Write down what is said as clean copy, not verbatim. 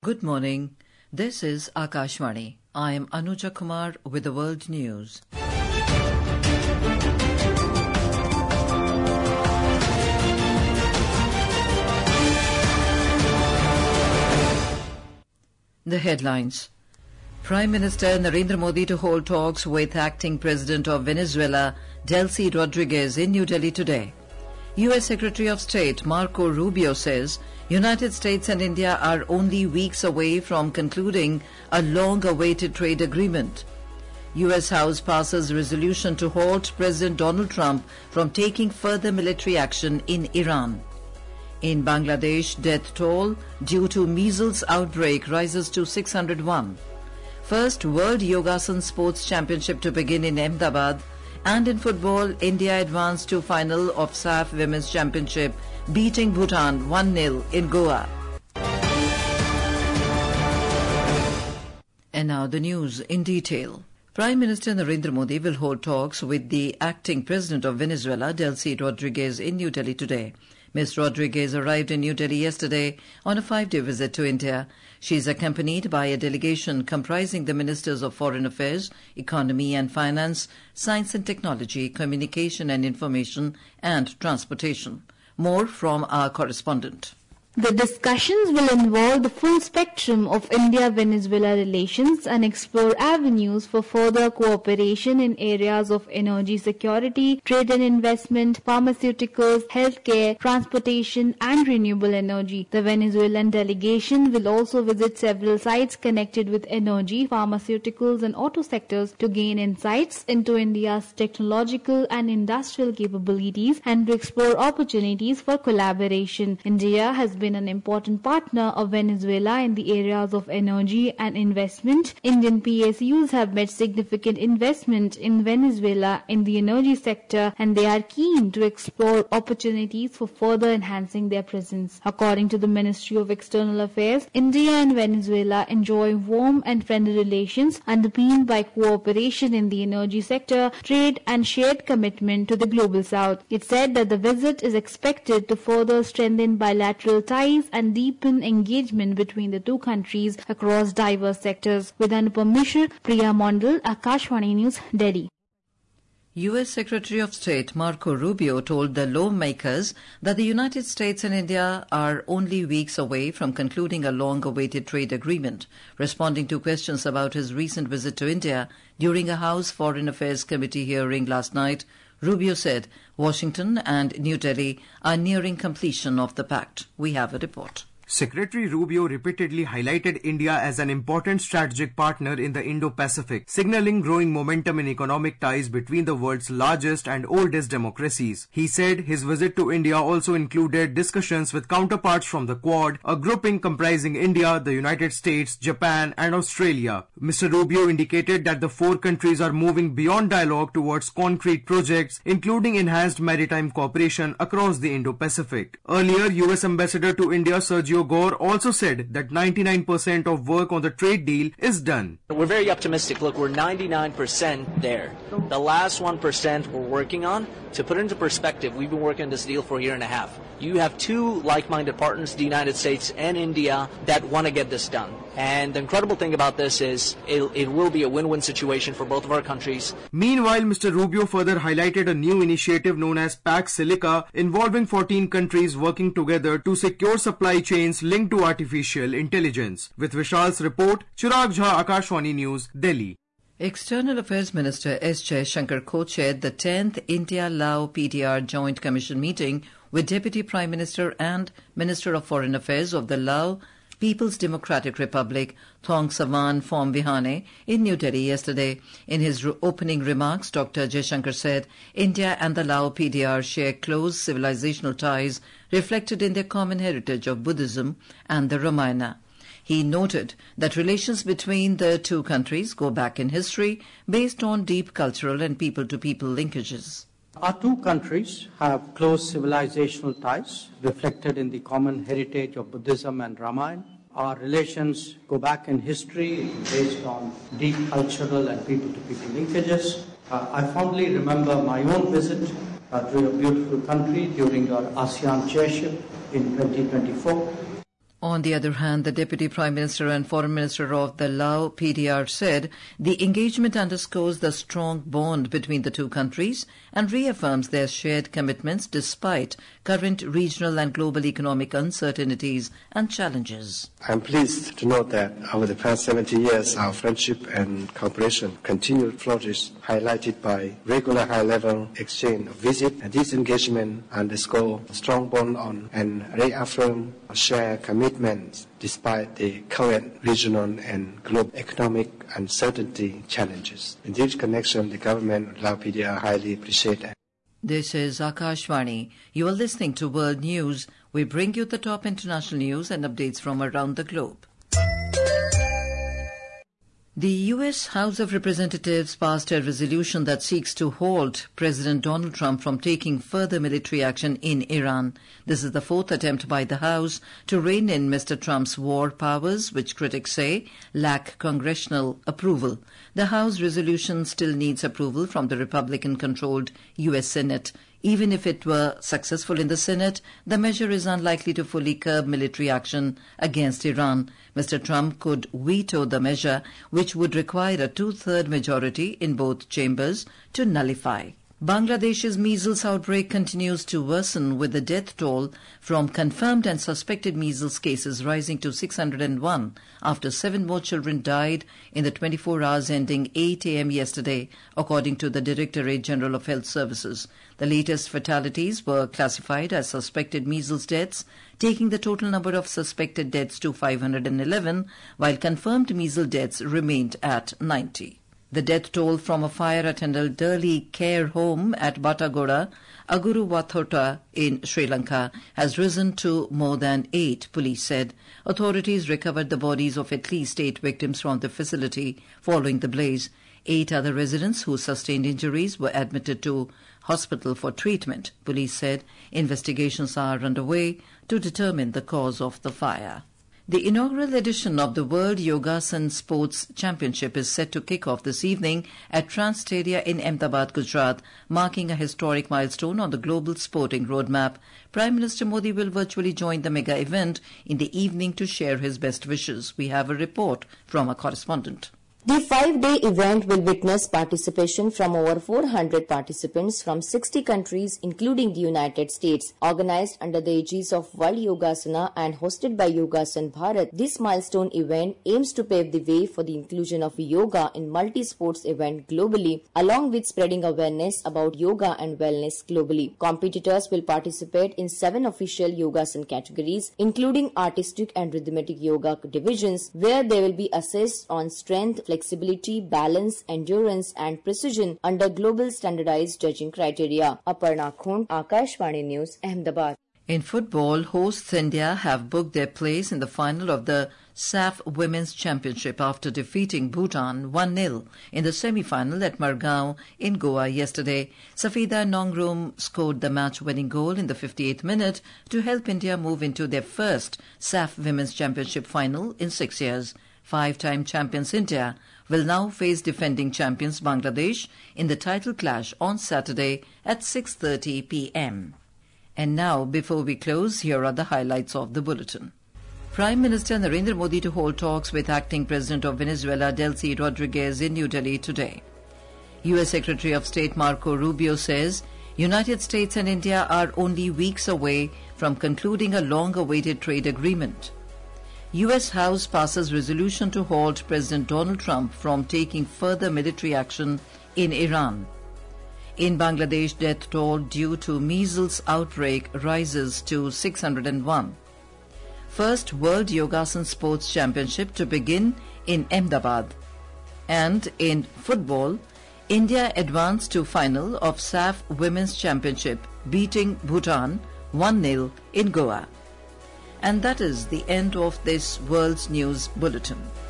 Good morning. This is Akashvani. I am Anuja Kumar with the world news. The headlines. Prime Minister Narendra Modi to hold talks with acting President of Venezuela, Delcy Rodriguez, in New Delhi today. U.S. Secretary of State Marco Rubio says United States and India are only weeks away from concluding a long-awaited trade agreement. U.S. House passes resolution to halt President Donald Trump from taking further military action in Iran. In Bangladesh, death toll due to measles outbreak rises to 601. First World Yogasan Sports Championship to begin in Ahmedabad. And in football, India advanced to final of SAF Women's Championship, beating Bhutan 1-0 in Goa. And now the news in detail. Prime Minister Narendra Modi will hold talks with the acting President of Venezuela, Delcy Rodriguez, in New Delhi today. Ms. Rodriguez arrived in New Delhi yesterday on a 5-day visit to India. She is accompanied by a delegation comprising the Ministers of Foreign Affairs, Economy and Finance, Science and Technology, Communication and Information, and Transportation. More from our correspondent. The discussions will involve the full spectrum of India-Venezuela relations and explore avenues for further cooperation in areas of energy security, trade and investment, pharmaceuticals, healthcare, transportation and renewable energy. The Venezuelan delegation will also visit several sites connected with energy, pharmaceuticals and auto sectors to gain insights into India's technological and industrial capabilities and to explore opportunities for collaboration. India has been an important partner of Venezuela in the areas of energy and investment. Indian PSUs have made significant investment in Venezuela in the energy sector and they are keen to explore opportunities for further enhancing their presence. According to the Ministry of External Affairs, India and Venezuela enjoy warm and friendly relations underpinned by cooperation in the energy sector, trade and shared commitment to the global south. It said that the visit is expected to further strengthen bilateral ties and deepen engagement between the two countries across diverse sectors. With Anupam Mishra, Priya Mondal, Akashvani News, Delhi. U.S. Secretary of State Marco Rubio told the lawmakers that the United States and India are only weeks away from concluding a long-awaited trade agreement. Responding to questions about his recent visit to India during a House Foreign Affairs Committee hearing last night, Rubio said Washington and New Delhi are nearing completion of the pact. We have a report. Secretary Rubio repeatedly highlighted India as an important strategic partner in the Indo-Pacific, signaling growing momentum in economic ties between the world's largest and oldest democracies. He said his visit to India also included discussions with counterparts from the Quad, a grouping comprising India, the United States, Japan and Australia. Mr. Rubio indicated that the four countries are moving beyond dialogue towards concrete projects, including enhanced maritime cooperation across the Indo-Pacific. Earlier, U.S. Ambassador to India Sergio Gore also said that 99% of work on the trade deal is done. We're very optimistic. Look, we're 99% there. The last 1% we're working on. To put it into perspective, we've been working on this deal for a year and a half. You have two like-minded partners, the United States and India, that want to get this done. And the incredible thing about this is it will be a win-win situation for both of our countries. Meanwhile, Mr. Rubio further highlighted a new initiative known as Pax Silica, involving 14 countries working together to secure supply chains linked to artificial intelligence. With Vishal's report, Chirag Jha, Akashvani News, Delhi. External Affairs Minister S. Jaishankar co-chaired the 10th India-Lao PDR Joint Commission meeting with Deputy Prime Minister and Minister of Foreign Affairs of the Lao People's Democratic Republic, Thong Savan Phomvihane, in New Delhi yesterday. In his opening remarks, Dr. Jaishankar said India and the Lao PDR share close civilizational ties reflected in their common heritage of Buddhism and the Ramayana. He noted that relations between the two countries go back in history based on deep cultural and people-to-people linkages. Our two countries have close civilizational ties reflected in the common heritage of Buddhism and Ramayana. Our relations go back in history based on deep cultural and people-to-people linkages. I fondly remember my own visit to a beautiful country during our ASEAN chairship in 2024. On the other hand, the Deputy Prime Minister and Foreign Minister of the Lao PDR said the engagement underscores the strong bond between the two countries and reaffirms their shared commitments despite current regional and global economic uncertainties and challenges. I am pleased to note that over the past 70 years, our friendship and cooperation continued to flourish, highlighted by regular high-level exchange of visits, and this engagement underscores a strong bond on and reaffirm shared commitments despite the current regional and global economic uncertainty challenges. In this connection, the government of Lao PDR highly appreciates that. This is Akashvani. You are listening to World News. We bring you the top international news and updates from around the globe. The U.S. House of Representatives passed a resolution that seeks to halt President Donald Trump from taking further military action in Iran. This is the fourth attempt by the House to rein in Mr. Trump's war powers, which critics say lack congressional approval. The House resolution still needs approval from the Republican-controlled U.S. Senate. Even if it were successful in the Senate, the measure is unlikely to fully curb military action against Iran. Mr. Trump could veto the measure, which would require a two-thirds majority in both chambers to nullify. Bangladesh's measles outbreak continues to worsen, with the death toll from confirmed and suspected measles cases rising to 601 after 7 more children died in the 24 hours ending 8 a.m. yesterday, according to the Directorate General of Health Services. The latest fatalities were classified as suspected measles deaths, taking the total number of suspected deaths to 511, while confirmed measles deaths remained at 90. The death toll from a fire at an elderly care home at Batagoda, Aguruwathota in Sri Lanka has risen to more than 8, police said. Authorities recovered the bodies of at least 8 victims from the facility following the blaze. 8 other residents who sustained injuries were admitted to hospital for treatment. Police said investigations are underway to determine the cause of the fire. The inaugural edition of the World Yogasan Sports Championship is set to kick off this evening at Trans Stadia in Ahmedabad, Gujarat, marking a historic milestone on the global sporting roadmap. Prime Minister Modi will virtually join the mega event in the evening to share his best wishes. We have a report from a correspondent. The 5-day event will witness participation from over 400 participants from 60 countries, including the United States. Organized under the aegis of World Yogasana and hosted by Yogasan Bharat, this milestone event aims to pave the way for the inclusion of yoga in multi-sports event globally, along with spreading awareness about yoga and wellness globally. Competitors will participate in 7 official Yogasan categories, including artistic and rhythmic yoga divisions, where they will be assessed on strength, flexibility, balance, endurance and precision under global standardized judging criteria. Aparna Khund, Akashvani News, Ahmedabad. In football, hosts India have booked their place in the final of the SAF Women's Championship after defeating Bhutan 1-0 in the semi-final at Margao in Goa yesterday. Safida Nongrum scored the match-winning goal in the 58th minute to help India move into their first SAF Women's Championship final in 6 years. 5-time champions India will now face defending champions Bangladesh in the title clash on Saturday at 6:30 p.m. And now, before we close, here are the highlights of the bulletin. Prime Minister Narendra Modi to hold talks with acting President of Venezuela Delcy Rodriguez in New Delhi today. U.S. Secretary of State Marco Rubio says United States and India are only weeks away from concluding a long-awaited trade agreement. U.S. House passes resolution to halt President Donald Trump from taking further military action in Iran. In Bangladesh, death toll due to measles outbreak rises to 601. First World Yogasan Sports Championship to begin in Ahmedabad. And in football, India advanced to final of SAF Women's Championship, beating Bhutan 1-0 in Goa. And that is the end of this World's News Bulletin.